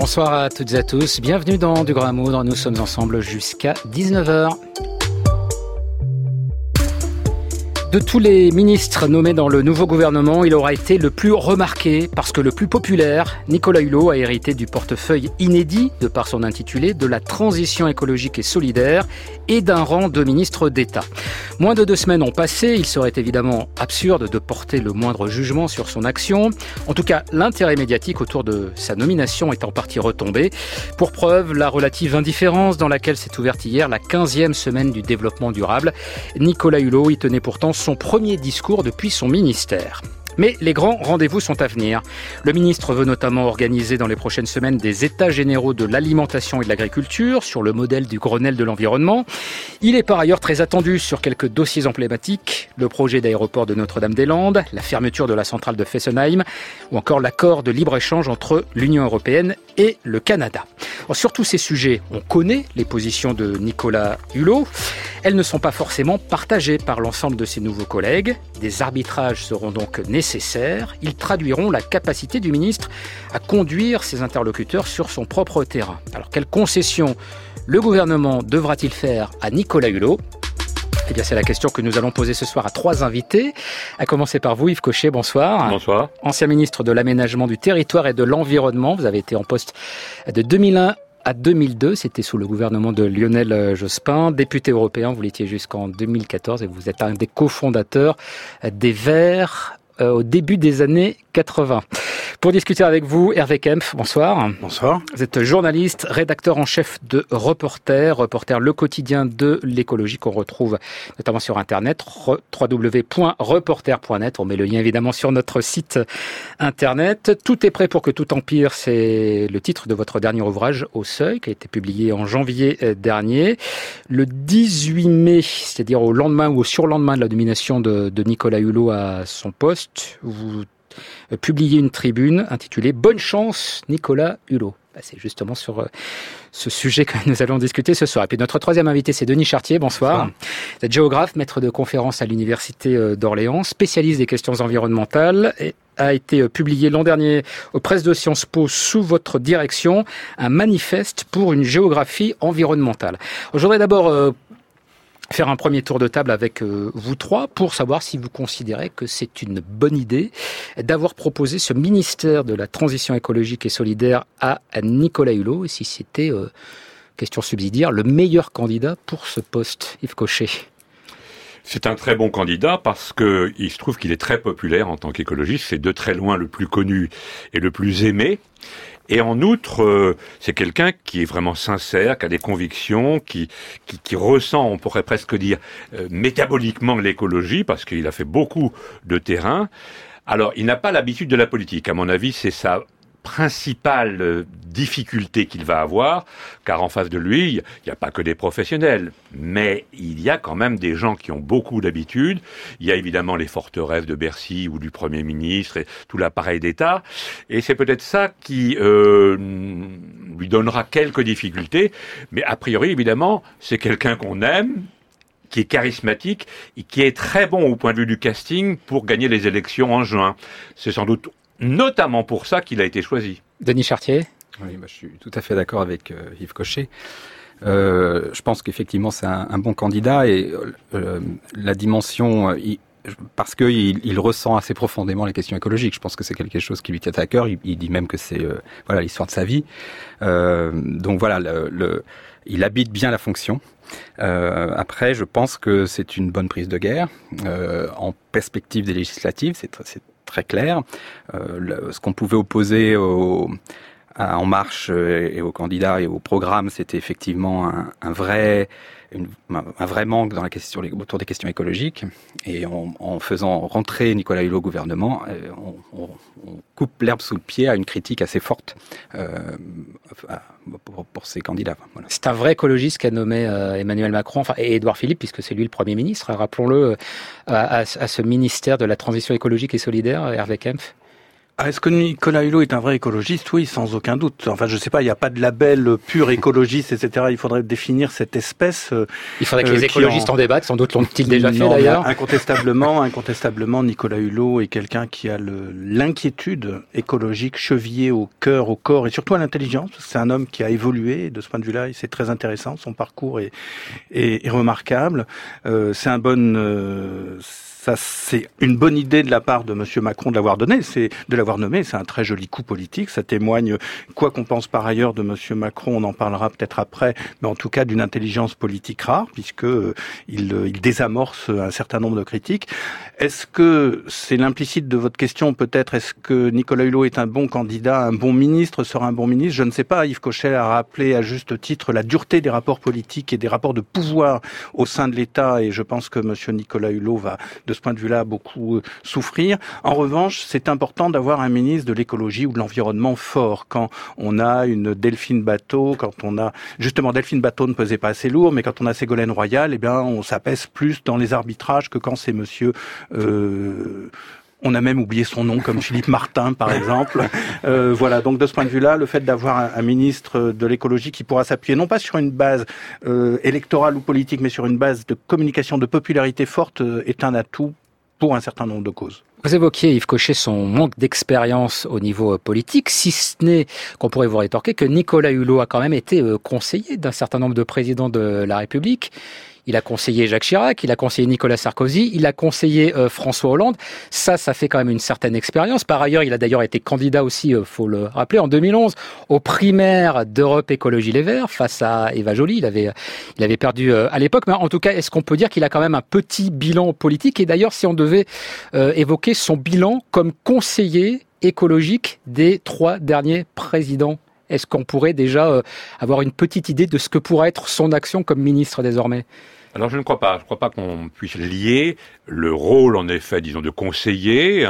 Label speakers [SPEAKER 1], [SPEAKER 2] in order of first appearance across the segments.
[SPEAKER 1] Bonsoir à toutes et à tous, bienvenue dans Du Grand Amour, nous sommes ensemble jusqu'à 19h. De tous les ministres nommés dans le nouveau gouvernement, il aura été le plus remarqué parce que le plus populaire. Nicolas Hulot a hérité du portefeuille inédit, de par son intitulé, de la transition écologique et solidaire et d'un rang de ministre d'État. Moins de 2 semaines ont passé, il serait évidemment absurde de porter le moindre jugement sur son action. En tout cas, l'intérêt médiatique autour de sa nomination est en partie retombé. Pour preuve, la relative indifférence dans laquelle s'est ouverte hier la 15e semaine du développement durable. Nicolas Hulot y tenait pourtant son premier discours depuis son ministère. Mais les grands rendez-vous sont à venir. Le ministre veut notamment organiser dans les prochaines semaines des états généraux de l'alimentation et de l'agriculture sur le modèle du Grenelle de l'environnement. Il est par ailleurs très attendu sur quelques dossiers emblématiques, le projet d'aéroport de Notre-Dame-des-Landes, la fermeture de la centrale de Fessenheim ou encore l'accord de libre-échange entre l'Union européenne et le Canada. Alors, sur tous ces sujets, on connaît les positions de Nicolas Hulot. Elles ne sont pas forcément partagées par l'ensemble de ses nouveaux collègues. Des arbitrages seront donc nécessaires. Ils traduiront la capacité du ministre à conduire ses interlocuteurs sur son propre terrain. Alors, quelles concessions le gouvernement devra-t-il faire à Nicolas Hulot ? Eh bien, c'est la question que nous allons poser ce soir à 3 invités. À commencer par vous, Yves Cochet, bonsoir.
[SPEAKER 2] Bonsoir.
[SPEAKER 1] Ancien ministre de l'Aménagement du Territoire et de l'Environnement. Vous avez été en poste de 2001 à 2002, c'était sous le gouvernement de Lionel Jospin. Député européen, vous l'étiez jusqu'en 2014 et vous êtes un des cofondateurs des Verts au début des années 80. Pour discuter avec vous, Hervé Kempf, bonsoir.
[SPEAKER 3] Bonsoir.
[SPEAKER 1] Vous êtes journaliste, rédacteur en chef de Reporter, le quotidien de l'écologie qu'on retrouve notamment sur Internet, www.reporter.net. On met le lien évidemment sur notre site Internet. Tout est prêt pour que tout empire, c'est le titre de votre dernier ouvrage, Au Seuil, qui a été publié en janvier dernier. Le 18 mai, c'est-à-dire au lendemain ou au surlendemain de la nomination de Nicolas Hulot à son poste, vous publié une tribune intitulée « Bonne chance, Nicolas Hulot ». C'est justement sur ce sujet que nous allons discuter ce soir. Et puis notre troisième invité, c'est Denis Chartier. Bonsoir. Vous êtes géographe, maître de conférences à l'Université d'Orléans, spécialiste des questions environnementales, et a été publié l'an dernier aux presses de Sciences Po sous votre direction, un manifeste pour une géographie environnementale. Je voudrais d'abord faire un premier tour de table avec vous trois pour savoir si vous considérez que c'est une bonne idée d'avoir proposé ce ministère de la transition écologique et solidaire à Nicolas Hulot et si c'était, question subsidiaire, le meilleur candidat pour ce poste, Yves Cochet.
[SPEAKER 2] C'est un très bon candidat parce que il se trouve qu'il est très populaire en tant qu'écologiste. C'est de très loin le plus connu et le plus aimé. Et en outre, c'est quelqu'un qui est vraiment sincère, qui a des convictions, qui ressent, on pourrait presque dire, métaboliquement l'écologie, parce qu'il a fait beaucoup de terrain. Alors, il n'a pas l'habitude de la politique. À mon avis, c'est ça principale difficulté qu'il va avoir, car en face de lui, il n'y a pas que des professionnels, mais il y a quand même des gens qui ont beaucoup d'habitude. Il y a évidemment les forteresses de Bercy ou du Premier ministre et tout l'appareil d'État, et c'est peut-être ça qui lui donnera quelques difficultés, mais a priori, évidemment, c'est quelqu'un qu'on aime, qui est charismatique et qui est très bon au point de vue du casting pour gagner les élections en juin. C'est sans doute notamment pour ça qu'il a été choisi.
[SPEAKER 1] Denis Chartier ?
[SPEAKER 3] Oui, je suis tout à fait d'accord avec Yves Cochet. Je pense qu'effectivement c'est un bon candidat et la dimension, parce qu'il ressent assez profondément les questions écologiques. Je pense que c'est quelque chose qui lui tient à cœur. Il dit même que c'est l'histoire de sa vie. Donc voilà, il habite bien la fonction. Après, je pense que c'est une bonne prise de guerre. En perspective des législatives, c'est très clair. Ce qu'on pouvait opposer En Marche et aux candidats et au programme, c'était effectivement un vrai manque dans autour des questions écologiques. Et en faisant rentrer Nicolas Hulot au gouvernement, on coupe l'herbe sous le pied à une critique assez forte pour ces candidats. Voilà.
[SPEAKER 1] C'est un vrai écologiste qu'a nommé Emmanuel Macron, et Édouard Philippe, puisque c'est lui le Premier ministre, rappelons-le, à ce ministère de la transition écologique et solidaire, Hervé Kempf.
[SPEAKER 4] Est-ce que Nicolas Hulot est un vrai écologiste? Oui, sans aucun doute. Enfin, je sais pas, il n'y a pas de label pur écologiste, etc. Il faudrait définir cette espèce.
[SPEAKER 1] Il faudrait que les écologistes en débattent, sans doute l'ont-ils déjà fait d'ailleurs.
[SPEAKER 4] Incontestablement, Nicolas Hulot est quelqu'un qui a l'inquiétude écologique chevillée au cœur, au corps et surtout à l'intelligence. C'est un homme qui a évolué, de ce point de vue-là, et c'est très intéressant. Son parcours est remarquable. C'est un bon... Ça, c'est une bonne idée de la part de Monsieur Macron de l'avoir nommé. C'est un très joli coup politique. Ça témoigne, quoi qu'on pense par ailleurs de Monsieur Macron, on en parlera peut-être après, mais en tout cas d'une intelligence politique rare, puisque il désamorce un certain nombre de critiques. Est-ce que c'est l'implicite de votre question peut-être? Est-ce que Nicolas Hulot est un bon candidat, un bon ministre, sera un bon ministre? Je ne sais pas. Yves Cochet a rappelé à juste titre la dureté des rapports politiques et des rapports de pouvoir au sein de l'État, et je pense que Monsieur Nicolas Hulot va de ce point de vue-là beaucoup souffrir. En revanche, c'est important d'avoir un ministre de l'écologie ou de l'environnement fort. Quand on a une Delphine Batho, Delphine Batho ne pesait pas assez lourd, mais quand on a Ségolène Royal, on s'apaise plus dans les arbitrages que quand c'est monsieur... On a même oublié son nom, comme Philippe Martin, par exemple. Voilà. Donc, de ce point de vue-là, le fait d'avoir un ministre de l'écologie qui pourra s'appuyer non pas sur une base électorale ou politique, mais sur une base de communication, de popularité forte, est un atout pour un certain nombre de causes.
[SPEAKER 1] Vous évoquiez, Yves Cochet, son manque d'expérience au niveau politique, si ce n'est qu'on pourrait vous rétorquer que Nicolas Hulot a quand même été conseiller d'un certain nombre de présidents de la République. Il a conseillé Jacques Chirac, il a conseillé Nicolas Sarkozy, il a conseillé François Hollande. Ça fait quand même une certaine expérience. Par ailleurs, il a d'ailleurs été candidat aussi, faut le rappeler, en 2011 aux primaires d'Europe Écologie Les Verts face à Eva Joly. Il avait perdu à l'époque. Mais en tout cas, est-ce qu'on peut dire qu'il a quand même un petit bilan politique? Et d'ailleurs, si on devait évoquer son bilan comme conseiller écologique des 3 derniers présidents, est-ce qu'on pourrait déjà avoir une petite idée de ce que pourra être son action comme ministre désormais?
[SPEAKER 2] Alors je ne crois pas. Je ne crois pas qu'on puisse lier le rôle, en effet, disons, de conseiller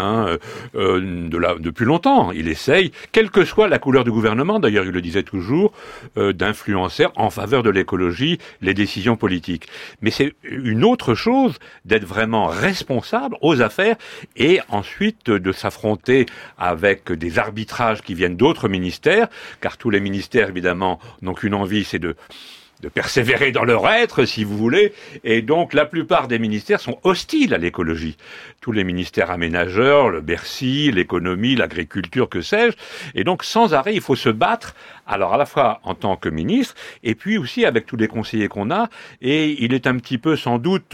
[SPEAKER 2] depuis longtemps. Il essaye, quelle que soit la couleur du gouvernement, d'ailleurs il le disait toujours, d'influencer en faveur de l'écologie les décisions politiques. Mais c'est une autre chose d'être vraiment responsable aux affaires et ensuite de s'affronter avec des arbitrages qui viennent d'autres ministères, car tous les ministères, évidemment, n'ont qu'une envie, c'est de persévérer dans leur être, si vous voulez, et donc la plupart des ministères sont hostiles à l'écologie. Tous les ministères aménageurs, le Bercy, l'économie, l'agriculture, que sais-je, et donc sans arrêt, il faut se battre, alors à la fois en tant que ministre, et puis aussi avec tous les conseillers qu'on a, et il est un petit peu sans doute,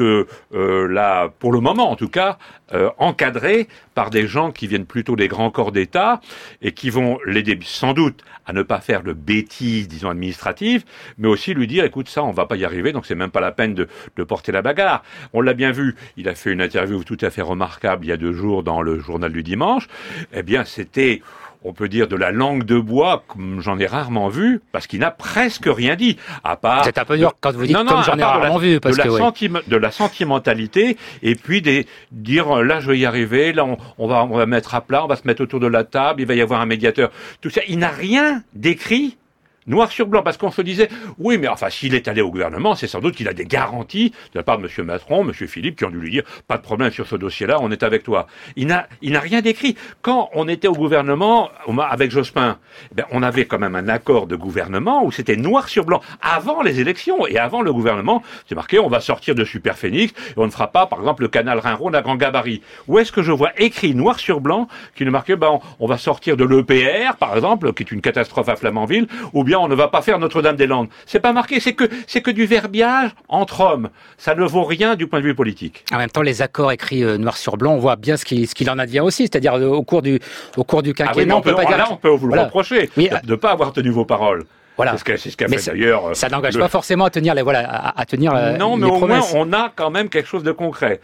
[SPEAKER 2] là, pour le moment en tout cas, encadré par des gens qui viennent plutôt des grands corps d'État, et qui vont l'aider sans doute à ne pas faire de bêtises, disons, administratives, mais aussi lui dire, écoute, ça, on va pas y arriver, donc c'est même pas la peine de porter la bagarre. On l'a bien vu, il a fait une interview tout à fait remarquable il y a 2 jours dans le journal du dimanche. Eh bien, c'était, on peut dire, de la langue de bois, comme j'en ai rarement vu, parce qu'il n'a presque rien dit, à part...
[SPEAKER 1] C'est un peu dur quand vous dites comme j'en ai rarement vu, parce
[SPEAKER 2] que... de la sentimentalité, et puis dire, là, je vais y arriver, là, on va mettre à plat, on va se mettre autour de la table, il va y avoir un médiateur. Tout ça, il n'a rien décrit noir sur blanc, parce qu'on se disait, oui, mais enfin, s'il est allé au gouvernement, c'est sans doute qu'il a des garanties de la part de M. Macron, M. Philippe, qui ont dû lui dire, pas de problème sur ce dossier-là, on est avec toi. Il n'a rien décrit. Quand on était au gouvernement, avec Jospin, on avait quand même un accord de gouvernement où c'était noir sur blanc, avant les élections et avant le gouvernement, c'est marqué, on va sortir de Superphénix, et on ne fera pas, par exemple, le canal Rhin-Rhône à grand gabarit. Où est-ce que je vois écrit noir sur blanc, qui ne marquait, on va sortir de l'EPR, par exemple, qui est une catastrophe à Flamanville, ou bien on ne va pas faire Notre-Dame-des-Landes. C'est pas marqué, c'est que du verbiage entre hommes. Ça ne vaut rien du point de vue politique.
[SPEAKER 1] En même temps, les accords écrits noir sur blanc, on voit bien ce qu'il en advient aussi, c'est-à-dire au cours du quinquennat,
[SPEAKER 2] on peut vous le reprocher de ne pas avoir tenu vos paroles. Voilà. C'est ce qu'a fait d'ailleurs.
[SPEAKER 1] Ça n'engage pas forcément à tenir
[SPEAKER 2] non, mais au moins on a quand même quelque chose de concret.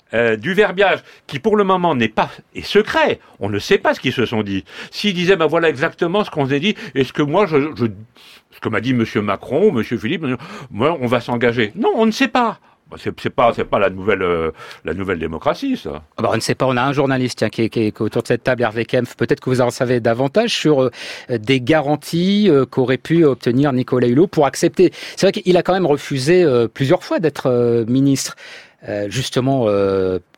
[SPEAKER 2] Du verbiage qui pour le moment est secret, on ne sait pas ce qu'ils se sont dit. S'ils disaient voilà exactement ce qu'on s'est dit, est-ce que moi ce que m'a dit M. Macron, M. Philippe, moi on va s'engager. Non, on ne sait pas. C'est pas la nouvelle démocratie, ça.
[SPEAKER 1] On ne sait pas. On a un journaliste qui est autour de cette table, Hervé Kempf. Peut-être que vous en savez davantage sur des garanties qu'aurait pu obtenir Nicolas Hulot pour accepter. C'est vrai qu'il a quand même refusé plusieurs fois d'être ministre. Justement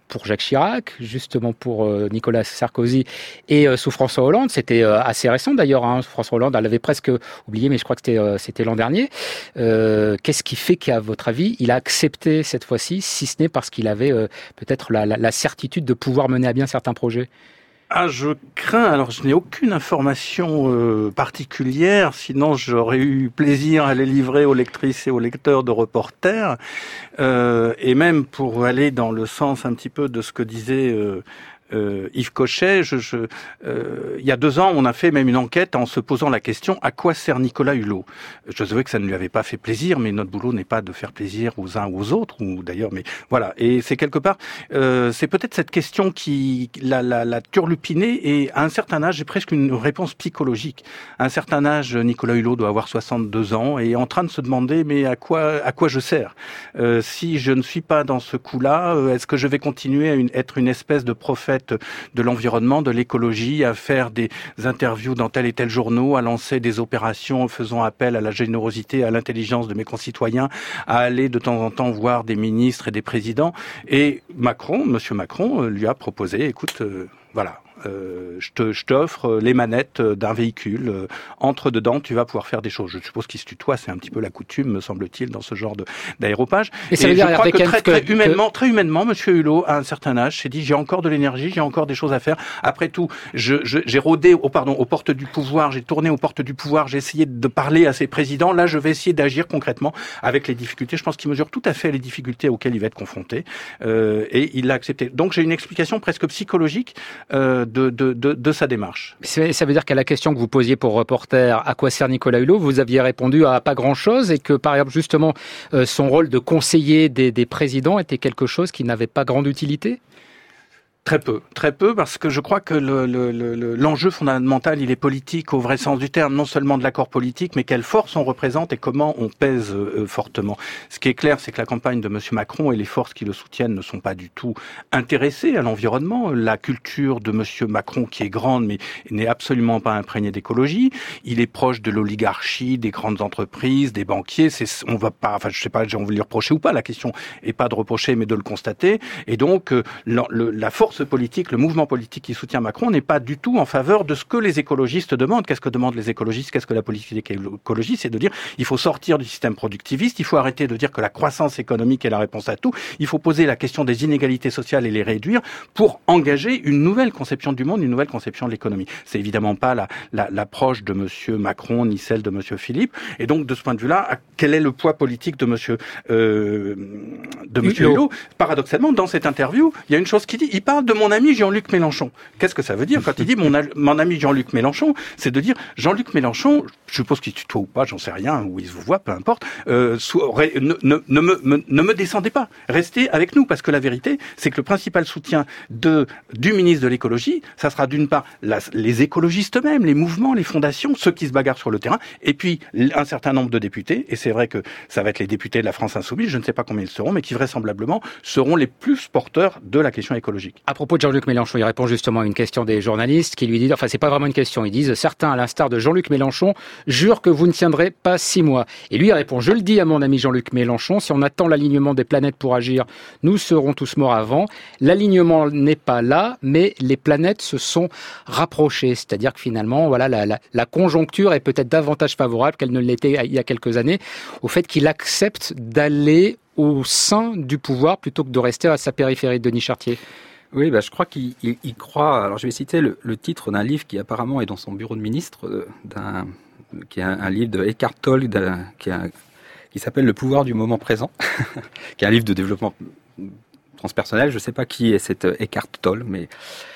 [SPEAKER 1] pour Jacques Chirac, justement pour Nicolas Sarkozy et sous François Hollande. C'était assez récent d'ailleurs. François Hollande, elle l'avait presque oublié, mais je crois que c'était l'an dernier. Qu'est-ce qui fait qu'à votre avis, il a accepté cette fois-ci, si ce n'est parce qu'il avait peut-être la certitude de pouvoir mener à bien certains projets ?
[SPEAKER 4] Je crains, alors je n'ai aucune information particulière, sinon j'aurais eu plaisir à les livrer aux lectrices et aux lecteurs de Reporters, et même pour aller dans le sens un petit peu de ce que disait Yves Cochet, il y a 2 ans, on a fait même une enquête en se posant la question: à quoi sert Nicolas Hulot ? Je savais que ça ne lui avait pas fait plaisir, mais notre boulot n'est pas de faire plaisir aux uns ou aux autres, ou d'ailleurs, mais voilà. Et c'est quelque part, c'est peut-être cette question qui l'a turlupinée, et à un certain âge, j'ai presque une réponse psychologique. À un certain âge, Nicolas Hulot doit avoir 62 ans et est en train de se demander: mais à quoi je sers ? Si je ne suis pas dans ce coup-là, est-ce que je vais continuer à être une espèce de prophète de l'environnement, de l'écologie, à faire des interviews dans tel et tel journaux, à lancer des opérations faisant appel à la générosité, à l'intelligence de mes concitoyens, à aller de temps en temps voir des ministres et des présidents. Et Monsieur Macron, lui a proposé: écoute, voilà. Je t'offre les manettes d'un véhicule, entre dedans, tu vas pouvoir faire des choses. Je suppose qu'il se tutoie, c'est un petit peu la coutume, me semble-t-il, dans ce genre d'aéropage. Et je crois que très humainement, Monsieur Hulot, à un certain âge, s'est dit: j'ai encore de l'énergie, j'ai encore des choses à faire. Après tout, j'ai rôdé aux portes du pouvoir, j'ai tourné aux portes du pouvoir, j'ai essayé de parler à ces présidents. Là, je vais essayer d'agir concrètement avec les difficultés. Je pense qu'il mesure tout à fait les difficultés auxquelles il va être confronté, et il l'a accepté. Donc, j'ai une explication presque psychologique de sa démarche.
[SPEAKER 1] Ça veut dire qu'à la question que vous posiez pour Reporter, à quoi sert Nicolas Hulot, vous aviez répondu à pas grand-chose, et que par exemple justement son rôle de conseiller des présidents était quelque chose qui n'avait pas grande utilité ?
[SPEAKER 4] Très peu, parce que je crois que l'enjeu fondamental, il est politique au vrai sens du terme, non seulement de l'accord politique, mais quelle force on représente et comment on pèse fortement. Ce qui est clair, c'est que la campagne de Monsieur Macron et les forces qui le soutiennent ne sont pas du tout intéressées à l'environnement. La culture de Monsieur Macron, qui est grande, mais n'est absolument pas imprégnée d'écologie. Il est proche de l'oligarchie, des grandes entreprises, des banquiers. On va pas, enfin, je sais pas, on veut lui reprocher ou pas. La question est pas de reprocher, mais de le constater. Et donc, la force politique, le mouvement politique qui soutient Macron n'est pas du tout en faveur de ce que les écologistes demandent. Qu'est-ce que demandent les écologistes ? Qu'est-ce que la politique écologiste ? C'est de dire: il faut sortir du système productiviste, il faut arrêter de dire que la croissance économique est la réponse à tout, il faut poser la question des inégalités sociales et les réduire pour engager une nouvelle conception du monde, une nouvelle conception de l'économie. C'est évidemment pas l'approche de Monsieur Macron ni celle de Monsieur Philippe. Et donc, de ce point de vue-là, quel est le poids politique de Monsieur Hulot ? Paradoxalement, dans cette interview, il y a une chose qu'il dit: il parle de mon ami Jean-Luc Mélenchon. Qu'est-ce que ça veut dire quand il dit mon ami Jean-Luc Mélenchon ? C'est de dire: Jean-Luc Mélenchon, je suppose qu'il tutoie ou pas, j'en sais rien, ou il se voit, peu importe, ne me descendez pas, restez avec nous, parce que la vérité, c'est que le principal soutien du ministre de l'écologie, ça sera d'une part les écologistes eux-mêmes, les mouvements, les fondations, ceux qui se bagarrent sur le terrain, et puis un certain nombre de députés, et c'est vrai que ça va être les députés de la France Insoumise, je ne sais pas combien ils seront, mais qui vraisemblablement seront les plus porteurs de la question écologique.
[SPEAKER 1] À propos de Jean-Luc Mélenchon, il répond justement à une question des journalistes qui lui disent, enfin c'est pas vraiment une question, ils disent: certains, à l'instar de Jean-Luc Mélenchon, jurent que vous ne tiendrez pas 6 mois. Et lui il répond: je le dis à mon ami Jean-Luc Mélenchon, si on attend l'alignement des planètes pour agir, nous serons tous morts avant. L'alignement n'est pas là, mais les planètes se sont rapprochées. C'est-à-dire que finalement, voilà, la conjoncture est peut-être davantage favorable qu'elle ne l'était il y a quelques années au fait qu'il accepte d'aller au sein du pouvoir plutôt que de rester à sa périphérie. Denis Chartier.
[SPEAKER 3] Oui, je crois qu'il croit. Alors, je vais citer le titre d'un livre qui apparemment est dans son bureau de ministre, qui est un livre de Eckhart Tolle, qui s'appelle Le pouvoir du moment présent, qui est un livre de développement transpersonnel. Je ne sais pas qui est cet Eckhart Tolle, mais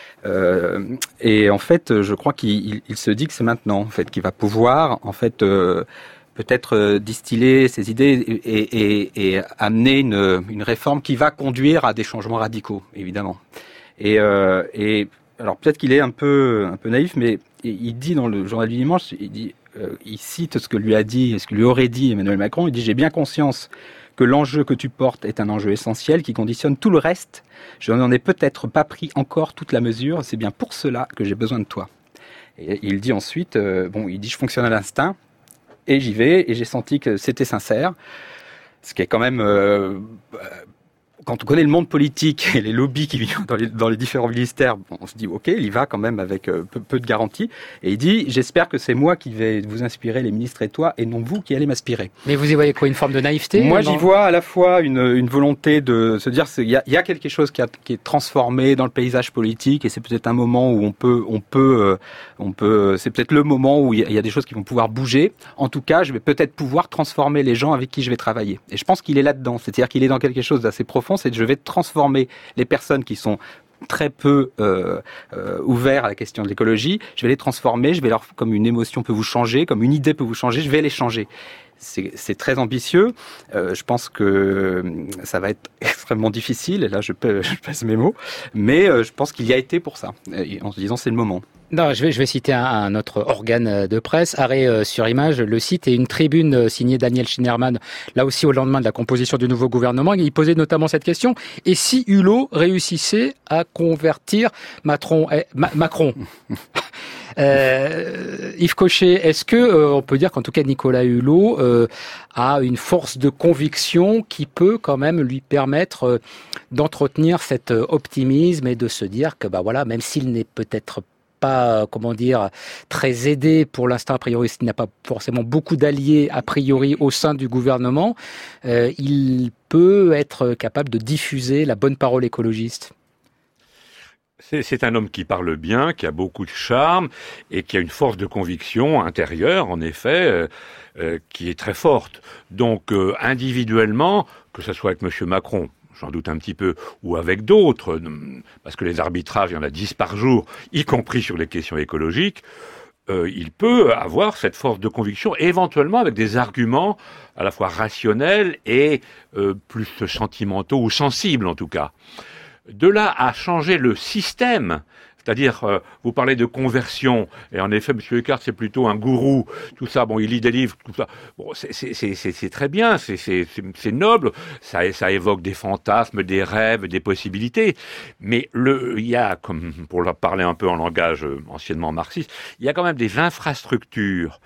[SPEAKER 3] et en fait, je crois qu'il se dit que c'est maintenant, en fait, qu'il va pouvoir, en fait, peut-être distiller ses idées et amener une réforme qui va conduire à des changements radicaux, évidemment. Et alors peut-être qu'il est un peu naïf, mais il dit dans le journal du dimanche, il cite ce que lui aurait dit Emmanuel Macron. Il dit: j'ai bien conscience que l'enjeu que tu portes est un enjeu essentiel qui conditionne tout le reste. Je n'en ai peut-être pas pris encore toute la mesure. C'est bien pour cela que j'ai besoin de toi. Et il dit ensuite, il dit: je fonctionne à l'instinct. Et j'y vais, et j'ai senti que c'était sincère, ce qui est quand même quand on connaît le monde politique et les lobbies qui vivent dans les différents ministères, on se dit ok, il y va quand même avec peu de garanties. Et il dit j'espère que c'est moi qui vais vous inspirer, les ministres et toi, et non vous qui allez m'inspirer.
[SPEAKER 1] Mais vous y voyez quoi, une forme de naïveté?
[SPEAKER 3] Moi, j'y vois à la fois une volonté de se dire il y a quelque chose qui est transformé dans le paysage politique, et c'est peut-être un moment où on peut, c'est peut-être le moment où il y a des choses qui vont pouvoir bouger. En tout cas, je vais peut-être pouvoir transformer les gens avec qui je vais travailler. Et je pense qu'il est là-dedans, c'est-à-dire qu'il est dans quelque chose d'assez profond. C'est que je vais transformer les personnes qui sont très peu ouverts à la question de l'écologie. Je vais les transformer, comme une émotion peut vous changer, comme une idée peut vous changer, je vais les changer. C'est très ambitieux. Je pense que ça va être extrêmement difficile. Et là, je pèse mes mots. Mais je pense qu'il y a été pour ça, en se disant c'est le moment.
[SPEAKER 1] Non, je vais citer un autre organe de presse, Arrêt sur Image, le site, et une tribune signée Daniel Schinnermann, là aussi au lendemain de la composition du nouveau gouvernement. Il posait notamment cette question: et si Hulot réussissait à convertir Macron Yves Cochet, est-ce que on peut dire qu'en tout cas Nicolas Hulot a une force de conviction qui peut quand même lui permettre d'entretenir cet optimisme et de se dire que voilà, même s'il n'est peut-être pas, très aidé pour l'instant, a priori, il n'a pas forcément beaucoup d'alliés a priori au sein du gouvernement, il peut être capable de diffuser la bonne parole écologiste?
[SPEAKER 2] C'est un homme qui parle bien, qui a beaucoup de charme et qui a une force de conviction intérieure, en effet, qui est très forte. Donc, individuellement, que ce soit avec M. Macron, j'en doute un petit peu, ou avec d'autres, parce que les arbitrages, il y en a 10 par jour, y compris sur les questions écologiques, il peut avoir cette force de conviction, éventuellement avec des arguments à la fois rationnels et plus sentimentaux, ou sensibles en tout cas. De là à changer le système, c'est-à-dire, vous parlez de conversion, et en effet, M. Eckart, c'est plutôt un gourou, tout ça, il lit des livres, tout ça, c'est très bien, c'est noble, ça évoque des fantasmes, des rêves, des possibilités, mais il y a, comme pour leur parler un peu en langage anciennement marxiste, il y a quand même des infrastructures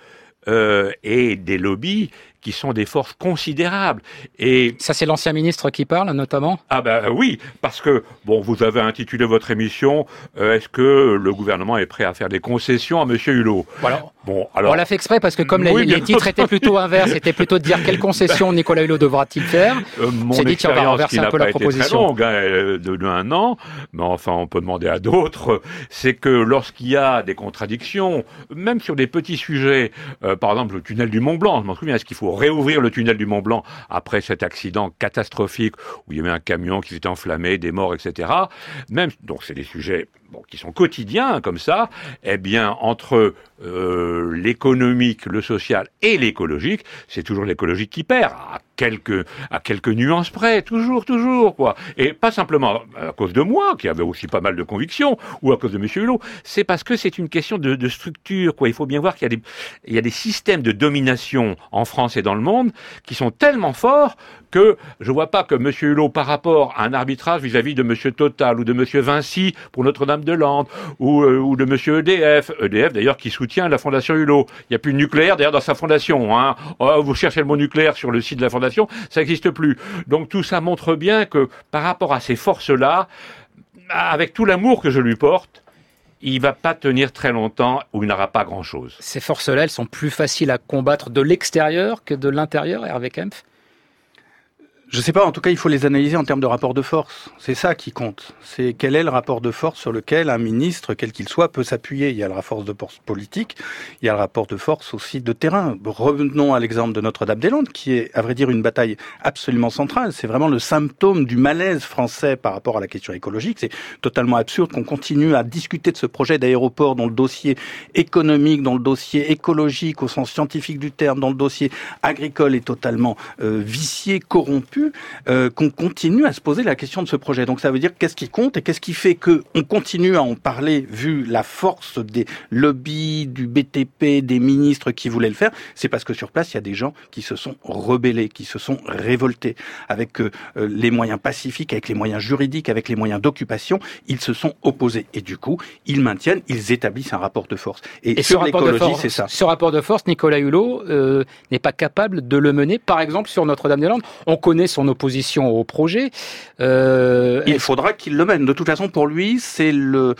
[SPEAKER 2] et des lobbies qui sont des forces considérables. Et
[SPEAKER 1] ça, c'est l'ancien ministre qui parle, notamment?
[SPEAKER 2] Ah oui, parce que, vous avez intitulé votre émission est-ce que le gouvernement est prêt à faire des concessions à M. Hulot?
[SPEAKER 1] Alors, on l'a fait exprès parce que comme les titres étaient plutôt inverses, c'était plutôt de dire quelles concessions Nicolas Hulot devra-t-il faire.
[SPEAKER 2] Mon expérience, qui n'a pas été très longue, de 1 an, mais enfin, on peut demander à d'autres, c'est que lorsqu'il y a des contradictions, même sur des petits sujets, par exemple le tunnel du Mont Blanc, je m'en souviens, est-ce qu'il faut réouvrir le tunnel du Mont Blanc après cet accident catastrophique où il y avait un camion qui s'était enflammé, des morts, etc. Donc c'est des sujets qui sont quotidiens comme ça. Eh bien, entre l'économique, le social et l'écologique, c'est toujours l'écologique qui perd, à quelques nuances près, toujours, quoi. Et pas simplement à cause de moi, qui avait aussi pas mal de convictions, ou à cause de M. Hulot, c'est parce que c'est une question de structure, quoi. Il faut bien voir qu'il y a des systèmes de domination en France et dans le monde qui sont tellement forts que je vois pas que M. Hulot, par rapport à un arbitrage vis-à-vis de M. Total ou de M. Vinci pour Notre-Dame-de-Lande ou de M. EDF d'ailleurs qui soutient la Fondation Hulot. Il n'y a plus de nucléaire d'ailleurs dans sa fondation. Hein. Vous cherchez le mot nucléaire sur le site de la Fondation, ça n'existe plus. Donc tout ça montre bien que par rapport à ces forces-là, avec tout l'amour que je lui porte, il va pas tenir très longtemps ou il n'aura pas grand-chose.
[SPEAKER 1] Ces forces-là, elles sont plus faciles à combattre de l'extérieur que de l'intérieur, Hervé Kempf?
[SPEAKER 4] Je sais pas, en tout cas, il faut les analyser en termes de rapport de force. C'est ça qui compte. C'est quel est le rapport de force sur lequel un ministre, quel qu'il soit, peut s'appuyer. Il y a le rapport de force politique, il y a le rapport de force aussi de terrain. Revenons à l'exemple de Notre-Dame-des-Landes, qui est, à vrai dire, une bataille absolument centrale. C'est vraiment le symptôme du malaise français par rapport à la question écologique. C'est totalement absurde qu'on continue à discuter de ce projet d'aéroport dont le dossier économique, dont le dossier écologique au sens scientifique du terme, dont le dossier agricole est totalement vicié, corrompu. Qu'on continue à se poser la question de ce projet. Donc ça veut dire qu'est-ce qui compte et qu'est-ce qui fait qu'on continue à en parler vu la force des lobbies, du BTP, des ministres qui voulaient le faire. C'est parce que sur place, il y a des gens qui se sont rebellés, qui se sont révoltés. Avec les moyens pacifiques, avec les moyens juridiques, avec les moyens d'occupation, ils se sont opposés. Et du coup, ils établissent un rapport de force. Et sur l'écologie, c'est ça.
[SPEAKER 1] Ce rapport de force, Nicolas Hulot n'est pas capable de le mener. Par exemple, sur Notre-Dame-des-Landes, on connaît mener son opposition au projet.
[SPEAKER 4] Il faudra qu'il le mène. De toute façon, pour lui, c'est le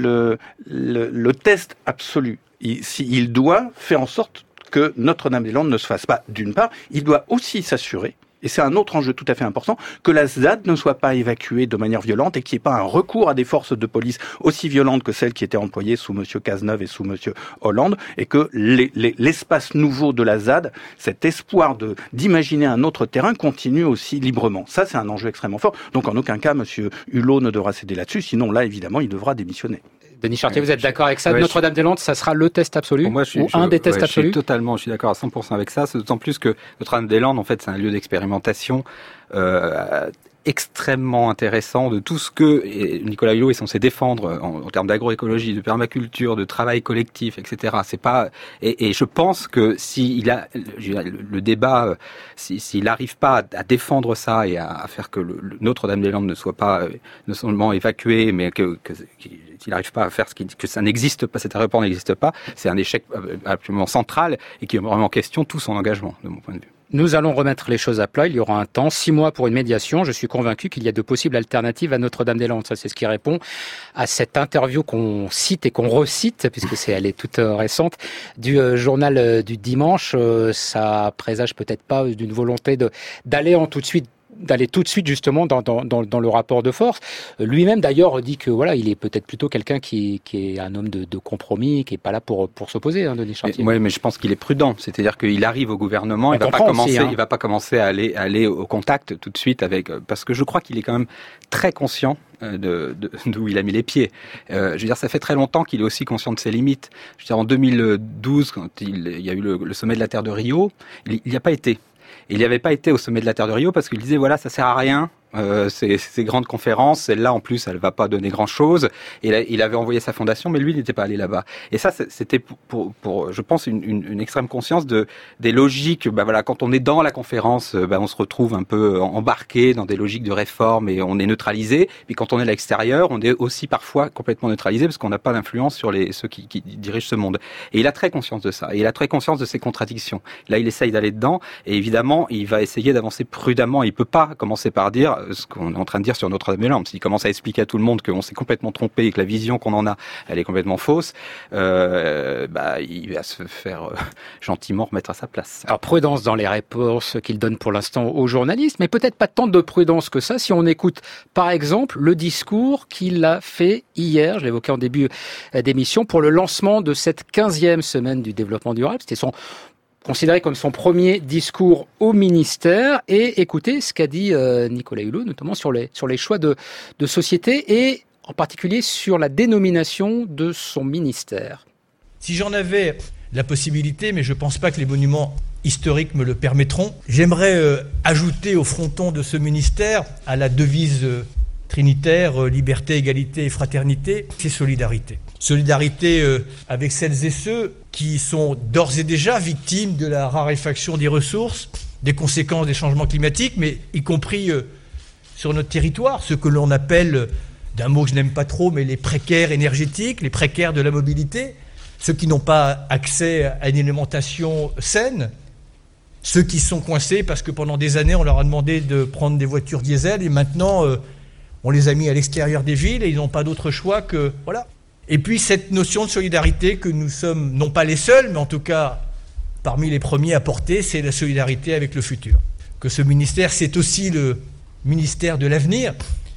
[SPEAKER 4] test absolu. Il doit faire en sorte que Notre-Dame-des-Landes ne se fasse pas. D'une part, il doit aussi s'assurer, et c'est un autre enjeu tout à fait important, que la ZAD ne soit pas évacuée de manière violente et qu'il n'y ait pas un recours à des forces de police aussi violentes que celles qui étaient employées sous M. Cazeneuve et sous M. Hollande, et que l'espace nouveau de la ZAD, cet espoir d'imaginer un autre terrain, continue aussi librement. Ça, c'est un enjeu extrêmement fort. Donc, en aucun cas, M. Hulot ne devra céder là-dessus, sinon, là, évidemment, il devra démissionner.
[SPEAKER 1] Denis Chartier, vous êtes d'accord avec ça? Notre-Dame-des-Landes, ça sera le test absolu? Un des tests absolus?
[SPEAKER 3] Je suis d'accord à 100% avec ça. C'est d'autant plus que Notre-Dame-des-Landes, en fait, c'est un lieu d'expérimentation extrêmement intéressant de tout ce que Nicolas Hulot est censé défendre en termes d'agroécologie, de permaculture, de travail collectif, etc. C'est pas et je pense que s'il a le débat, s'il n'arrive pas à défendre ça et à faire que Notre-Dame-des-Landes ne soit pas non seulement évacué, mais s'il n'arrive pas à faire que ça n'existe pas, cet aéroport n'existe pas, c'est un échec absolument central et qui est vraiment en question tout son engagement, de mon point de vue.
[SPEAKER 1] Nous allons remettre les choses à plat. Il y aura un temps, 6 mois pour une médiation. Je suis convaincu qu'il y a de possibles alternatives à Notre-Dame-des-Landes. Ça, c'est ce qui répond à cette interview qu'on cite et qu'on recite, puisque elle est toute récente, du journal du dimanche. Ça présage peut-être pas d'une volonté d'aller tout de suite justement dans le rapport de force. Lui-même d'ailleurs dit que voilà, il est peut-être plutôt quelqu'un qui est un homme de compromis, qui est pas là pour s'opposer, Denis Chartier.
[SPEAKER 3] Oui, mais je pense qu'il est prudent, c'est-à-dire qu'il arrive au gouvernement, il va pas commencer à aller au contact tout de suite parce que je crois qu'il est quand même très conscient d'où il a mis les pieds. Je veux dire, ça fait très longtemps qu'il est aussi conscient de ses limites. Je veux dire, en 2012, quand il y a eu le sommet de la Terre de Rio, il n'y a pas été. Il n'y avait pas été au sommet de la Terre de Rio parce qu'il disait voilà, ça sert à rien. Ces grandes conférences, celle-là en plus, elle va pas donner grand-chose. Et là, il avait envoyé sa fondation, mais lui, il n'était pas allé là-bas. Et ça, c'était pour je pense, une extrême conscience des logiques. Voilà, quand on est dans la conférence, on se retrouve un peu embarqué dans des logiques de réforme et on est neutralisé. Puis quand on est à l'extérieur, on est aussi parfois complètement neutralisé parce qu'on n'a pas d'influence sur ceux qui dirigent ce monde. Et il a très conscience de ça. Et il a très conscience de ses contradictions. Là, il essaye d'aller dedans. Et évidemment, il va essayer d'avancer prudemment. Il peut pas commencer par dire ce qu'on est en train de dire sur Notre-Dame-des-Landes. S'il commence à expliquer à tout le monde qu'on s'est complètement trompé et que la vision qu'on en a, elle est complètement fausse, il va se faire gentiment remettre à sa place.
[SPEAKER 1] Alors, prudence dans les réponses qu'il donne pour l'instant aux journalistes, mais peut-être pas tant de prudence que ça si on écoute, par exemple, le discours qu'il a fait hier, je l'évoquais en début d'émission, pour le lancement de cette 15e semaine du développement durable. C'était considéré comme son premier discours au ministère, et écoutez ce qu'a dit Nicolas Hulot, notamment sur les choix de société et en particulier sur la dénomination de son ministère.
[SPEAKER 5] Si j'en avais la possibilité, mais je ne pense pas que les monuments historiques me le permettront, j'aimerais ajouter au fronton de ce ministère, à la devise trinitaire, liberté, égalité et fraternité, c'est solidarité. Solidarité avec celles et ceux qui sont d'ores et déjà victimes de la raréfaction des ressources, des conséquences des changements climatiques, mais y compris sur notre territoire, ce que l'on appelle, d'un mot que je n'aime pas trop, mais les précaires énergétiques, les précaires de la mobilité, ceux qui n'ont pas accès à une alimentation saine, ceux qui sont coincés parce que pendant des années, on leur a demandé de prendre des voitures diesel et maintenant, on les a mis à l'extérieur des villes et ils n'ont pas d'autre choix que... Voilà. Et puis cette notion de solidarité que nous sommes, non pas les seuls, mais en tout cas parmi les premiers à porter, c'est la solidarité avec le futur. Que ce ministère, c'est aussi le ministère de l'avenir.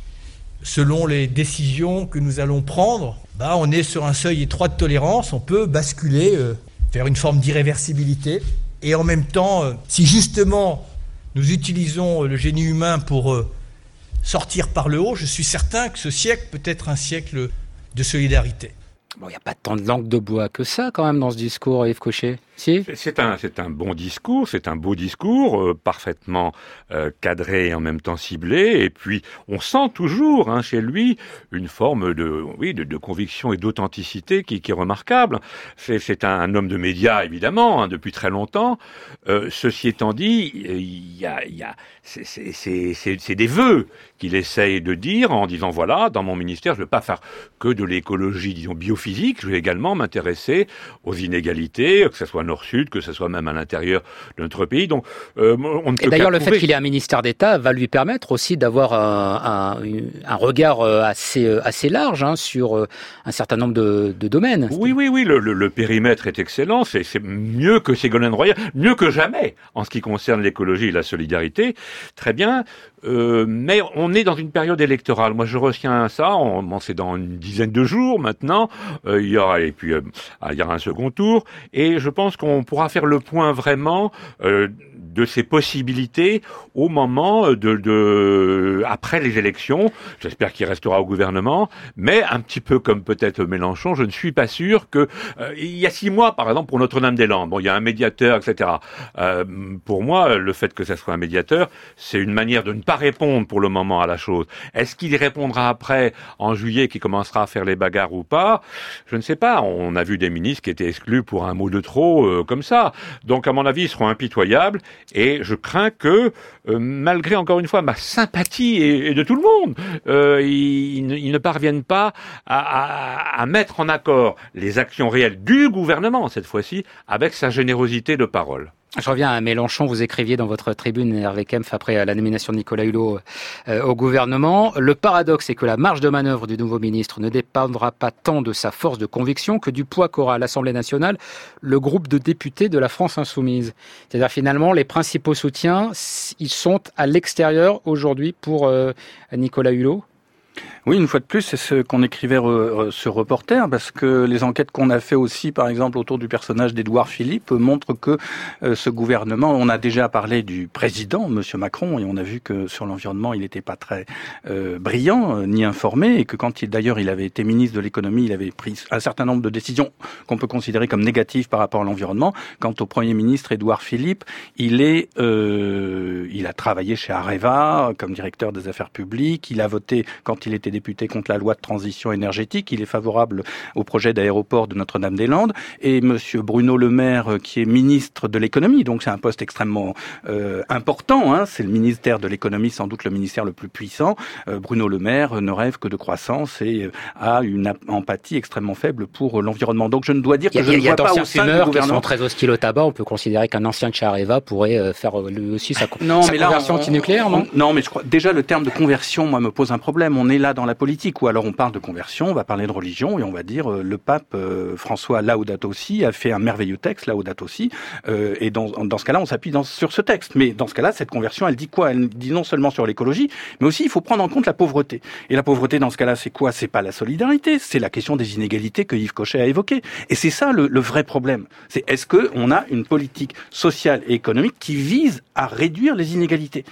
[SPEAKER 5] Selon les décisions que nous allons prendre, on est sur un seuil étroit de tolérance, on peut basculer vers une forme d'irréversibilité. Et en même temps, si justement nous utilisons le génie humain pour sortir par le haut, je suis certain que ce siècle peut être un siècle de solidarité.
[SPEAKER 1] Bon, il n'y a pas tant de langue de bois que ça, quand même, dans ce discours, Yves Cochet. Si ?
[SPEAKER 2] C'est un bon discours, c'est un beau discours, parfaitement cadré et en même temps ciblé. Et puis, on sent toujours chez lui une forme de conviction et d'authenticité qui est remarquable. C'est un homme de médias, évidemment, depuis très longtemps. Ceci étant dit, c'est des vœux qu'il essaye de dire en disant, voilà, dans mon ministère, je ne vais pas faire que de l'écologie, disons, biophysique. Je vais également m'intéresser aux inégalités, que ce soit soit nord-sud, que ce soit même à l'intérieur de notre pays. Donc, on ne peut
[SPEAKER 1] et d'ailleurs,
[SPEAKER 2] qu'approuver.
[SPEAKER 1] le fait qu'il ait un ministère d'État va lui permettre aussi d'avoir un regard assez large sur un certain nombre de domaines.
[SPEAKER 2] Oui, le périmètre est excellent, c'est mieux que Ségolène Royal, mieux que jamais en ce qui concerne l'écologie et la solidarité. Très bien, mais on est dans une période électorale. Moi, je retiens ça, c'est dans une dizaine de jours maintenant, il y aura un second tour, et je pense qu'on pourra faire le point vraiment de ses possibilités au moment après les élections. J'espère qu'il restera au gouvernement, mais un petit peu comme peut-être Mélenchon, je ne suis pas sûr que il y a 6 mois, par exemple, pour Notre-Dame-des-Landes, il y a un médiateur, etc. Pour moi, le fait que ça soit un médiateur, c'est une manière de ne pas répondre pour le moment à la chose. Est-ce qu'il y répondra après, en juillet, qu'il commencera à faire les bagarres ou pas? Je ne sais pas. On a vu des ministres qui étaient exclus pour un mot de trop, comme ça. Donc, à mon avis, ils seront impitoyables. Et je crains que, malgré encore une fois ma sympathie et de tout le monde, ils ne parviennent pas à mettre en accord les actions réelles du gouvernement, cette fois-ci, avec sa générosité de parole.
[SPEAKER 1] Je reviens à Mélenchon, vous écriviez dans votre tribune, Hervé Kempf, après la nomination de Nicolas Hulot au gouvernement. Le paradoxe est que la marge de manœuvre du nouveau ministre ne dépendra pas tant de sa force de conviction que du poids qu'aura à l'Assemblée nationale le groupe de députés de la France insoumise. C'est-à-dire finalement, les principaux soutiens, ils sont à l'extérieur aujourd'hui pour Nicolas Hulot.
[SPEAKER 4] Oui, une fois de plus, c'est ce qu'on écrivait sur Reporter, parce que les enquêtes qu'on a fait aussi, par exemple, autour du personnage d'Édouard Philippe, montrent que ce gouvernement, on a déjà parlé du président, Monsieur Macron, et on a vu que sur l'environnement, il n'était pas très brillant, ni informé, et que quand il avait été ministre de l'économie, il avait pris un certain nombre de décisions qu'on peut considérer comme négatives par rapport à l'environnement. Quant au Premier ministre Édouard Philippe, il a travaillé chez Areva comme directeur des affaires publiques, il a voté, quand il était député, contre la loi de transition énergétique. Il est favorable au projet d'aéroport de Notre-Dame-des-Landes. Et Monsieur Bruno Le Maire, qui est ministre de l'économie, donc c'est un poste extrêmement important. C'est le ministère de l'économie, sans doute le ministère le plus puissant. Bruno Le Maire ne rêve que de croissance et a une empathie extrêmement faible pour l'environnement. Donc je ne dois dire que je ne vois pas au sein du gouvernement.
[SPEAKER 1] Qui sont très hostiles au tabac. On peut considérer qu'un ancien de chez Areva pourrait faire lui aussi sa conversion antinucléaire, non ?
[SPEAKER 4] Non, mais je crois déjà le terme de conversion, moi, me pose un problème. On est là dans la politique, ou alors on parle de conversion, on va parler de religion, et on va dire le pape François Laudato Si a fait un merveilleux texte, Laudato Si, et dans ce cas-là, on s'appuie sur ce texte. Mais dans ce cas-là, cette conversion, elle dit quoi ? Elle dit non seulement sur l'écologie, mais aussi il faut prendre en compte la pauvreté. Et la pauvreté, dans ce cas-là, c'est quoi ? C'est pas la solidarité, c'est la question des inégalités que Yves Cochet a évoquées. Et c'est ça le vrai problème. C'est est-ce qu'on a une politique sociale et économique qui vise à réduire les inégalités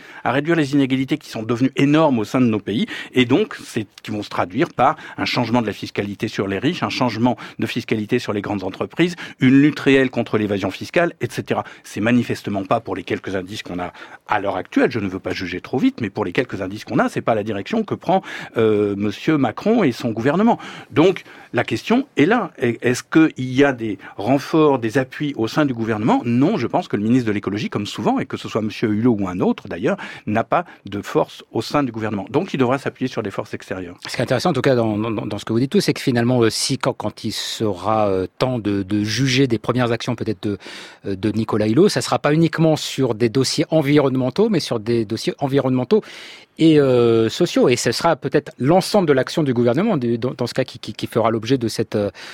[SPEAKER 4] qui sont devenues énormes au sein de nos pays, et donc qui vont se traduire par un changement de la fiscalité sur les riches, un changement de fiscalité sur les grandes entreprises, une lutte réelle contre l'évasion fiscale, etc. C'est manifestement pas, pour les quelques indices qu'on a à l'heure actuelle, je ne veux pas juger trop vite, mais pour les quelques indices qu'on a, c'est pas la direction que prend Monsieur Macron et son gouvernement. Donc la question est là. Est-ce qu'il y a des renforts, des appuis au sein du gouvernement ? Non, je pense que le ministre de l'écologie, comme souvent, et que ce soit Monsieur Hulot ou un autre d'ailleurs, n'a pas de force au sein du gouvernement. Donc il devra s'appuyer sur des forces extérieures.
[SPEAKER 1] Ce qui est intéressant, en tout cas, dans ce que vous dites tous, c'est que finalement aussi, quand il sera temps de juger des premières actions peut-être de Nicolas Hulot, ça ne sera pas uniquement sur des dossiers environnementaux, mais sur des dossiers environnementaux et sociaux. Et ce sera peut-être l'ensemble de l'action du gouvernement, dans ce cas, qui fera l'objet de cette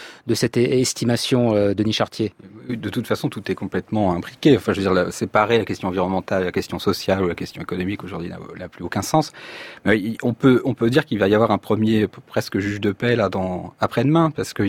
[SPEAKER 1] estimation, Denis Chartier.
[SPEAKER 3] De toute façon, tout est complètement imbriqué. Enfin, je veux dire, séparer la question environnementale, la question sociale ou la question économique aujourd'hui n'a plus aucun sens. Mais on peut dire qu'il va y avoir un premier presque juge de paix là après-demain, parce que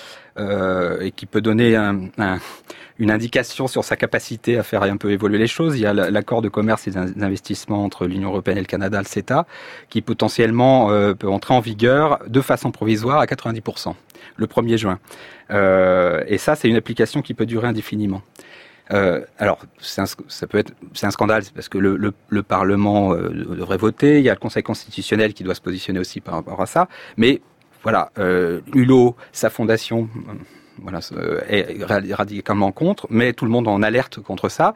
[SPEAKER 3] et qui peut donner une indication sur sa capacité à faire un peu évoluer les choses. Il y a l'accord de commerce et d'investissement entre l'Union européenne et le Canada, le CETA, qui potentiellement peut entrer en vigueur de façon provisoire à 90%, le 1er juin. Et ça, c'est une application qui peut durer indéfiniment. Alors, c'est un scandale, parce que le Parlement devrait voter, il y a le Conseil constitutionnel qui doit se positionner aussi par rapport à ça, mais voilà, Hulot, sa fondation, voilà, est radicalement contre, mais tout le monde en alerte contre ça.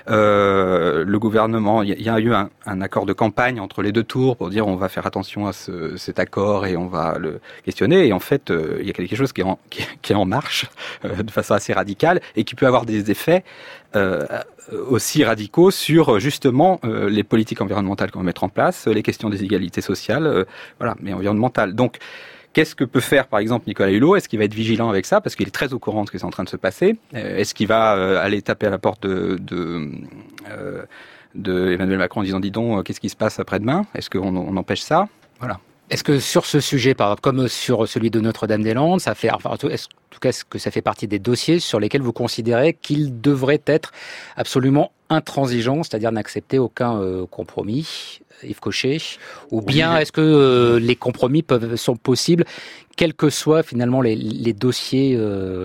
[SPEAKER 3] Le gouvernement, il y a eu un accord de campagne entre les deux tours pour dire on va faire attention à cet accord et on va le questionner. Et en fait, il y a quelque chose qui est en marche de façon assez radicale et qui peut avoir des effets aussi radicaux sur justement les politiques environnementales qu'on va mettre en place, les questions des égalités sociales, voilà, mais environnementales. Donc, qu'est-ce que peut faire, par exemple, Nicolas Hulot ? Est-ce qu'il va être vigilant avec ça, parce qu'il est très au courant de ce qui est en train de se passer ? Est-ce qu'il va aller taper à la porte de Emmanuel Macron en disant « Dis donc, qu'est-ce qui se passe après-demain ? Est-ce qu'on empêche ça ?» Voilà.
[SPEAKER 1] Est-ce que sur ce sujet, par exemple, comme sur celui de Notre-Dame-des-Landes, est-ce que ça fait partie des dossiers sur lesquels vous considérez qu'ils devraient être absolument intransigeants, c'est-à-dire n'accepter aucun compromis, Yves Cochet, ou bien est-ce que les compromis sont possibles, quels que soient finalement les dossiers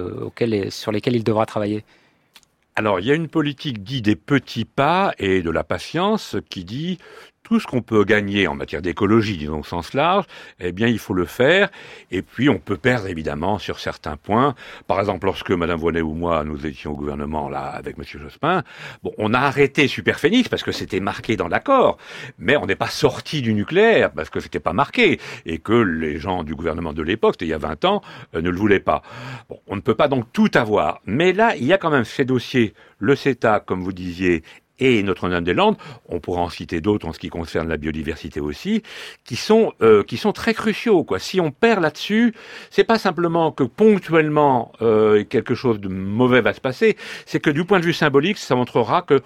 [SPEAKER 1] sur lesquels il devra travailler ?
[SPEAKER 2] Alors, il y a une politique dite des petits pas et de la patience qui dit tout ce qu'on peut gagner en matière d'écologie, disons au sens large, eh bien, il faut le faire. Et puis, on peut perdre, évidemment, sur certains points. Par exemple, lorsque Mme Voynet ou moi, nous étions au gouvernement, là, avec M. Jospin, bon, on a arrêté Superphénix parce que c'était marqué dans l'accord. Mais on n'est pas sorti du nucléaire parce que c'était pas marqué. Et que les gens du gouvernement de l'époque, c'était il y a 20 ans, ne le voulaient pas. Bon, on ne peut pas donc tout avoir. Mais là, il y a quand même ces dossiers, le CETA, comme vous disiez, et Notre-Dame-des-Landes, on pourra en citer d'autres en ce qui concerne la biodiversité aussi, qui sont très cruciaux, quoi. Si on perd là-dessus, c'est pas simplement que ponctuellement quelque chose de mauvais va se passer, c'est que du point de vue symbolique, ça montrera que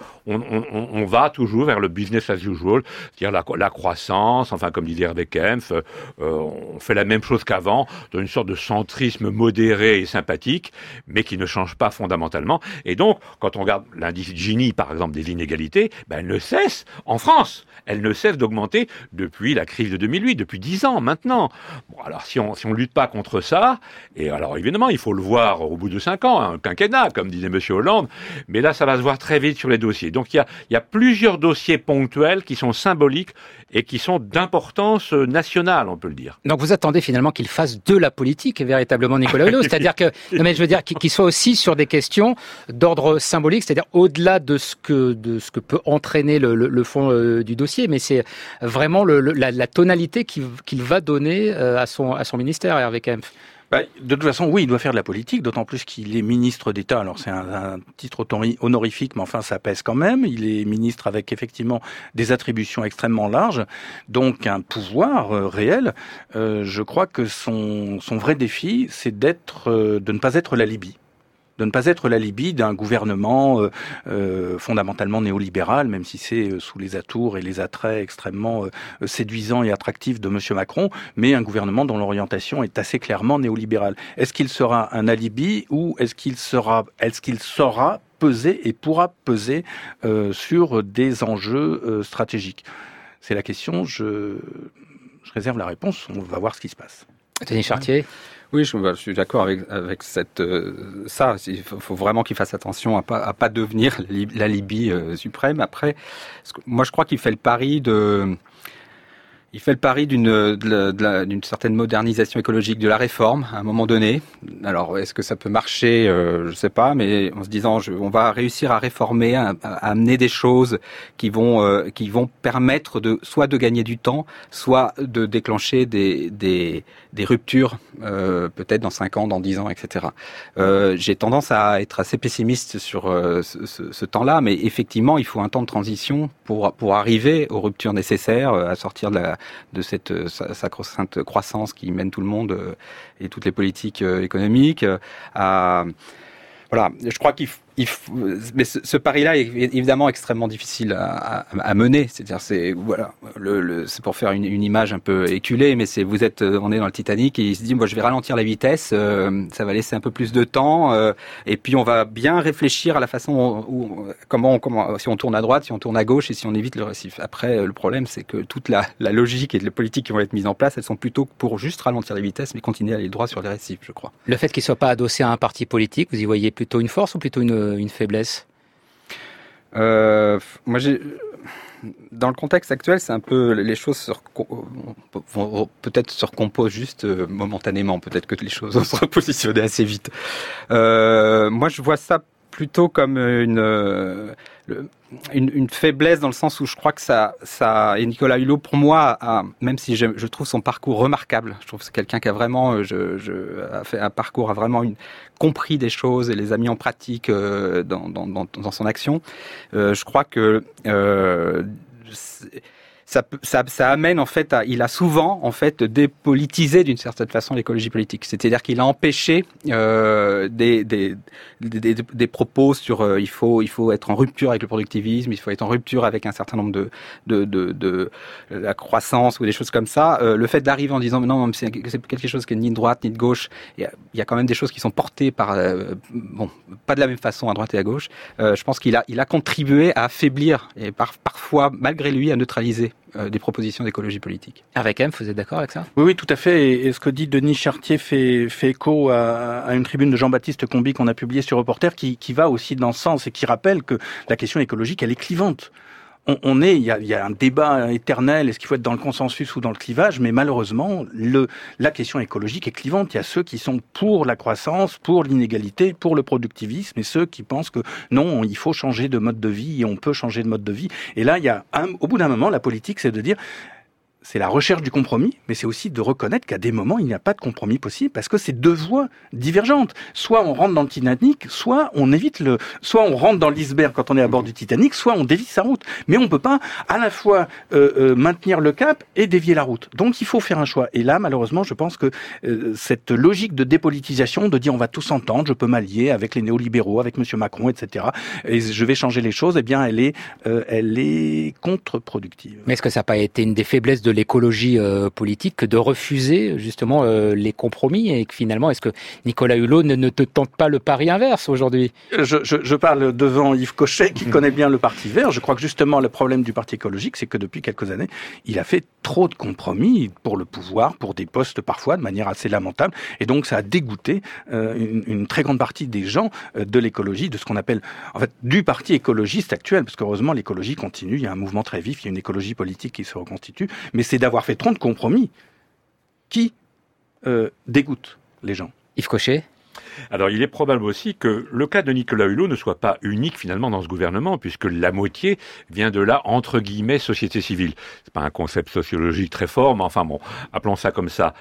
[SPEAKER 2] on va toujours vers le business as usual, c'est-à-dire la croissance, enfin comme disait Hervé Kempf, on fait la même chose qu'avant, dans une sorte de centrisme modéré et sympathique, mais qui ne change pas fondamentalement. Et donc, quand on regarde l'indice Gini, par exemple, des inégalités, elle ne cesse, en France, elle ne cesse d'augmenter depuis la crise de 2008, depuis 10 ans maintenant. Bon, alors si on lutte pas contre ça, et alors évidemment, il faut le voir au bout de 5 ans, un quinquennat, comme disait M. Hollande, mais là, ça va se voir très vite sur les dossiers. Donc il y a plusieurs dossiers ponctuels qui sont symboliques et qui sont d'importance nationale, on peut le dire.
[SPEAKER 1] Donc vous attendez finalement qu'il fasse de la politique, véritablement, Nicolas Hulot, c'est-à-dire que, non mais je veux dire, qu'il soit aussi sur des questions d'ordre symbolique, c'est-à-dire au-delà de ce que peut entraîner le fond du dossier, mais c'est vraiment la tonalité qu'il va donner à son ministère, Hervé Kempf.
[SPEAKER 4] De toute façon, oui, il doit faire de la politique, d'autant plus qu'il est ministre d'État. Alors c'est un titre honorifique, mais enfin ça pèse quand même. Il est ministre avec effectivement des attributions extrêmement larges, donc un pouvoir réel. Je crois que son vrai défi, c'est de ne pas être la Libye. De ne pas être la Libye d'un gouvernement fondamentalement néolibéral, même si c'est sous les atours et les attraits extrêmement séduisants et attractifs de M. Macron, mais un gouvernement dont l'orientation est assez clairement néolibérale. Est-ce qu'il sera un alibi ou est-ce qu'il saura peser et pourra peser sur des enjeux stratégiques ? C'est la question, je réserve la réponse, on va voir ce qui se passe.
[SPEAKER 1] Denis Chartier ?
[SPEAKER 3] Oui, je suis d'accord avec ça. Il faut vraiment qu'il fasse attention à pas devenir la Libye suprême. Après, moi, je crois qu'il fait le pari d'une certaine modernisation écologique de la réforme à un moment donné. Alors, est-ce que ça peut marcher ? Je sais pas, mais en se disant, on va réussir à réformer, à amener des choses qui vont permettre soit de gagner du temps, soit de déclencher des ruptures, peut-être dans 5 ans, dans 10 ans, etc. J'ai tendance à être assez pessimiste sur ce temps-là, mais effectivement, il faut un temps de transition pour arriver aux ruptures nécessaires, à sortir de cette sacro-sainte croissance qui mène tout le monde et toutes les politiques économiques. Voilà, je crois mais ce pari-là est évidemment extrêmement difficile à mener. C'est-à-dire, c'est pour faire une image un peu éculée, mais on est dans le Titanic et il se dit, moi, je vais ralentir la vitesse, ça va laisser un peu plus de temps, et puis on va bien réfléchir à la façon comment si on tourne à droite, si on tourne à gauche et si on évite le récif. Après, le problème, c'est que toute la logique et les politiques qui vont être mises en place, elles sont plutôt pour juste ralentir les vitesses, mais continuer à aller droit sur les récifs, je crois.
[SPEAKER 1] Le fait qu'il soit pas adossé à un parti politique, vous y voyez plutôt une force ou plutôt une faiblesse ?
[SPEAKER 3] Moi, dans le contexte actuel, c'est un peu les choses vont peut-être se recomposent juste momentanément. Peut-être que les choses vont se repositionner assez vite. Moi, je vois ça plutôt comme une faiblesse dans le sens où je crois que ça et Nicolas Hulot, pour moi, même si je trouve son parcours remarquable, je trouve que c'est quelqu'un qui a vraiment, a fait un parcours, a vraiment compris des choses et les a mis en pratique dans son action. Je crois que ça amène en fait il a souvent en fait dépolitisé d'une certaine façon l'écologie politique. C'est-à-dire qu'il a empêché des propos sur il faut être en rupture avec le productivisme, il faut être en rupture avec un certain nombre de la croissance ou des choses comme ça. Le fait d'arriver en disant non, c'est quelque chose qui est ni de droite ni de gauche. Il y a quand même des choses qui sont portées par pas de la même façon à droite et à gauche. Je pense qu'il a contribué à affaiblir et parfois malgré lui à neutraliser des propositions d'écologie politique.
[SPEAKER 1] Hervé Kempf, vous êtes d'accord avec ça ?
[SPEAKER 4] Oui, tout à fait. Et ce que dit Denis Chartier fait écho à une tribune de Jean-Baptiste Combi qu'on a publiée sur Reporter qui va aussi dans ce sens et qui rappelle que la question écologique, elle est clivante. Il y a un débat éternel, est-ce qu'il faut être dans le consensus ou dans le clivage, mais malheureusement, la question écologique est clivante. Il y a ceux qui sont pour la croissance, pour l'inégalité, pour le productivisme, et ceux qui pensent que non, il faut changer de mode de vie, et on peut changer de mode de vie. Et là, au bout d'un moment, la politique, c'est de dire, c'est la recherche du compromis, mais c'est aussi de reconnaître qu'à des moments, il n'y a pas de compromis possible parce que c'est deux voies divergentes. Soit on rentre dans le Titanic, soit on rentre dans l'iceberg quand on est à bord du Titanic, soit on dévie sa route. Mais on peut pas à la fois maintenir le cap et dévier la route. Donc il faut faire un choix. Et là, malheureusement, je pense que cette logique de dépolitisation, de dire on va tous s'entendre, je peux m'allier avec les néolibéraux, avec Monsieur Macron, etc. et je vais changer les choses, eh bien elle est contre-productive.
[SPEAKER 1] Mais est-ce que ça n'a pas été une des faiblesses de l'écologie politique que de refuser justement les compromis et que finalement, est-ce que Nicolas Hulot ne te tente pas le pari inverse aujourd'hui ?
[SPEAKER 4] Je parle devant Yves Cochet qui connaît bien le Parti Vert. Je crois que justement le problème du Parti écologique, c'est que depuis quelques années, il a fait trop de compromis pour le pouvoir, pour des postes parfois de manière assez lamentable, et donc ça a dégoûté une très grande partie des gens de l'écologie, de ce qu'on appelle en fait du Parti écologiste actuel, parce qu'heureusement l'écologie continue, il y a un mouvement très vif, il y a une écologie politique qui se reconstitue, mais c'est d'avoir fait trop de compromis qui dégoûte les gens.
[SPEAKER 1] Yves Cochet ?
[SPEAKER 2] Alors, il est probable aussi que le cas de Nicolas Hulot ne soit pas unique finalement dans ce gouvernement, puisque la moitié vient de la, entre guillemets, société civile. C'est pas un concept sociologique très fort, mais enfin bon, appelons ça comme ça.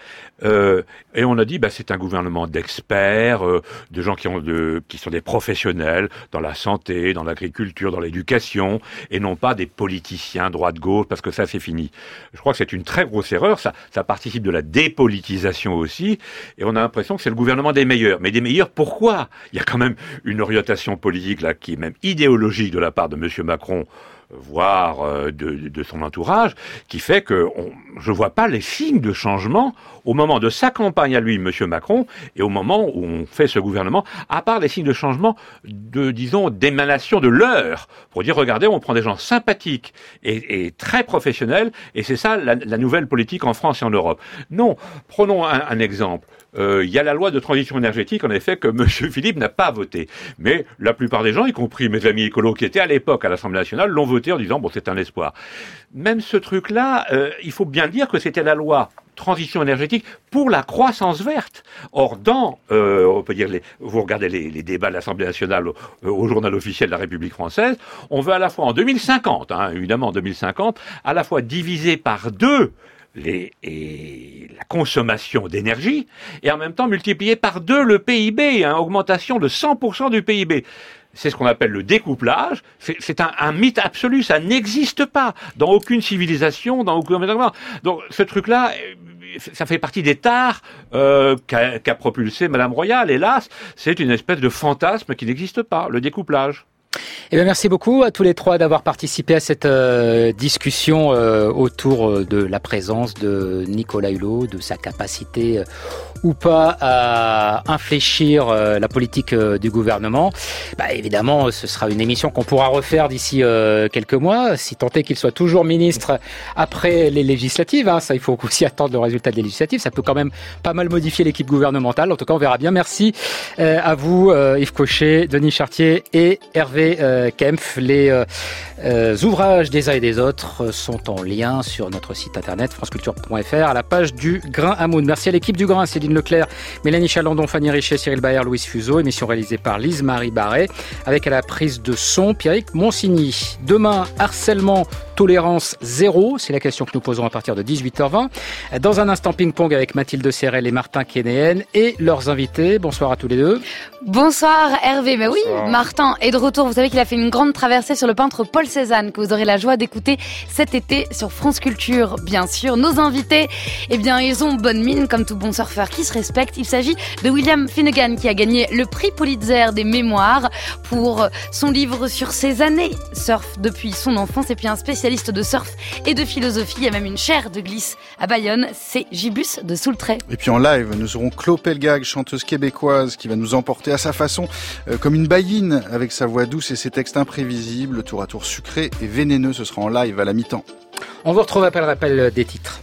[SPEAKER 2] Et on a dit, c'est un gouvernement d'experts, de gens qui sont des professionnels dans la santé, dans l'agriculture, dans l'éducation, et non pas des politiciens droite-gauche, parce que ça c'est fini. Je crois que c'est une très grosse erreur, ça participe de la dépolitisation aussi, et on a l'impression que c'est le gouvernement des meilleurs. Mais des meilleurs, pourquoi ? Il y a quand même une orientation politique là qui est même idéologique de la part de Monsieur Macron, voire de son entourage, qui fait que je vois pas les signes de changement au moment de sa campagne à lui, Monsieur Macron, et au moment où on fait ce gouvernement, à part les signes de changement d'émanation de l'heure, pour dire, regardez, on prend des gens sympathiques et très professionnels, et c'est ça la nouvelle politique en France et en Europe. Non, prenons un exemple. Il y a la loi de transition énergétique, en effet, que M. Philippe n'a pas voté. Mais la plupart des gens, y compris mes amis écolos qui étaient à l'époque à l'Assemblée nationale, l'ont voté en disant, c'est un espoir. Même ce truc-là, il faut bien dire que c'était la loi transition énergétique pour la croissance verte. Or, on peut dire, vous regardez les débats de l'Assemblée nationale au journal officiel de la République française, on veut à la fois en 2050, évidemment en 2050, à la fois diviser par 2 la consommation d'énergie, et en même temps multiplier par 2 le PIB, augmentation de 100% du PIB. C'est ce qu'on appelle le découplage. C'est un mythe absolu, ça n'existe pas dans aucune civilisation, dans aucun... Donc ce truc-là, ça fait partie des tares qu'a propulsé Madame Royal. Hélas, c'est une espèce de fantasme qui n'existe pas, le découplage.
[SPEAKER 1] Eh bien, merci beaucoup à tous les trois d'avoir participé à cette discussion autour de la présence de Nicolas Hulot, de sa capacité ou pas à infléchir la politique du gouvernement. Évidemment, ce sera une émission qu'on pourra refaire d'ici quelques mois, si tant est qu'il soit toujours ministre après les législatives. Ça, il faut aussi attendre le résultat des législatives. Ça peut quand même pas mal modifier l'équipe gouvernementale. En tout cas, on verra bien. Merci à vous, Yves Cochet, Denis Chartier et Hervé Hervé Kempf. Les ouvrages des uns et des autres sont en lien sur notre site internet franceculture.fr à la page du Grain à Moudre. Merci à l'équipe du Grain, Céline Leclerc, Mélanie Chalandon, Fanny Richet, Cyril Baer, Louise Fuseau. Émission réalisée par Lise-Marie Barret avec à la prise de son Pierrick Monsigny. Demain, harcèlement, tolérance zéro, c'est la question que nous poserons à partir de 18h20. Dans un instant, ping-pong avec Mathilde Serrel et Martin Kénéen et leurs invités. Bonsoir à tous les deux.
[SPEAKER 6] Bonsoir Hervé. Mais oui, Martin est de retour. Vous savez qu'il a fait une grande traversée sur le peintre Paul Cézanne que vous aurez la joie d'écouter cet été sur France Culture. Bien sûr, nos invités, eh bien, ils ont bonne mine comme tout bon surfeur qui se respecte. Il s'agit de William Finnegan qui a gagné le prix Pulitzer des mémoires pour son livre sur ses années surf depuis son enfance, et puis un spécialiste de surf et de philosophie. Il y a même une chaire de glisse à Bayonne, c'est Gibus de Soultray.
[SPEAKER 7] Et puis en live, nous aurons Clo Pelgag, chanteuse québécoise, qui va nous emporter à sa façon comme une baïne avec sa voix douce et ses textes imprévisibles, tour à tour sucrés et vénéneux. Ce sera en live à la mi-temps.
[SPEAKER 1] On vous retrouve après le rappel des titres.